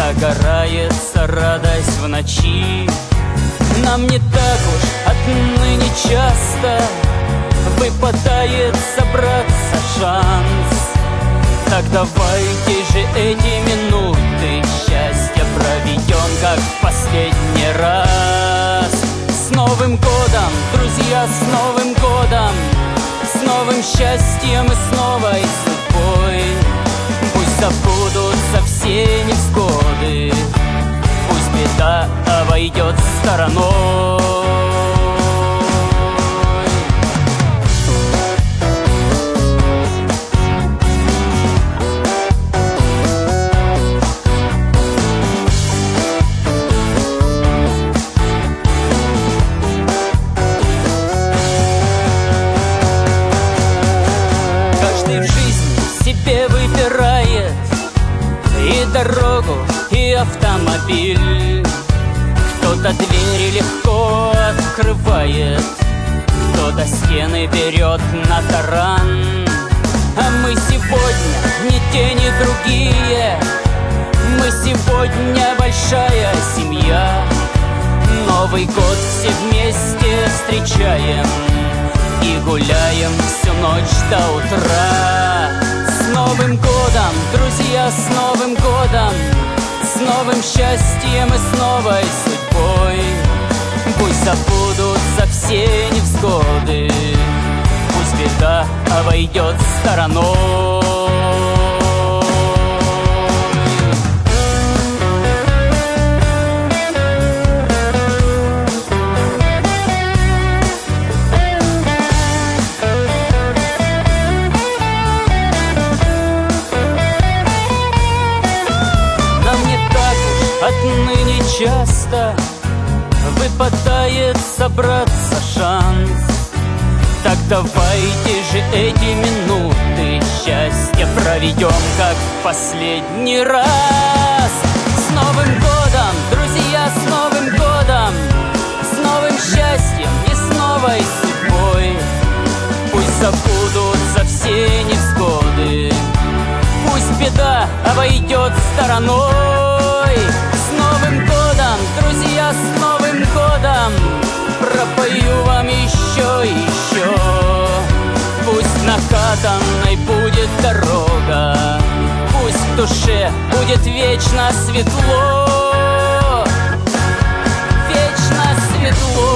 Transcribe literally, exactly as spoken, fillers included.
загорается радость в ночи. Нам не так уж отныне часто выпадает собраться шанс. Так давайте же эти минуты счастья проведем, как в последний раз. С Новым годом, друзья, с Новым годом, с новым счастьем и с новой судьбой. Пусть забудутся все невзгоды, пусть беда обойдет стороной. Каждый в жизни себе выбирает и дорогу, и автомобиль. Кто-то двери легко открывает, кто-то стены берет на таран. А мы сегодня ни те, ни другие, мы сегодня большая семья. Новый год все вместе встречаем и гуляем всю ночь до утра. С Новым годом, друзья, с Новым годом, с новым счастьем и с новой судьбой. Пусть забудутся все невзгоды, пусть беда обойдет стороной. Отныне часто выпадает собраться шанс. Так давайте же эти минуты счастья проведем, как в последний раз. С Новым годом, друзья, с Новым годом, с новым счастьем и с новой судьбой. Пусть забудутся все невзгоды, пусть беда обойдет стороной. С Новым годом, друзья, с Новым годом, пропою вам еще и еще. Пусть накатанной будет дорога, пусть в душе будет вечно светло, вечно светло.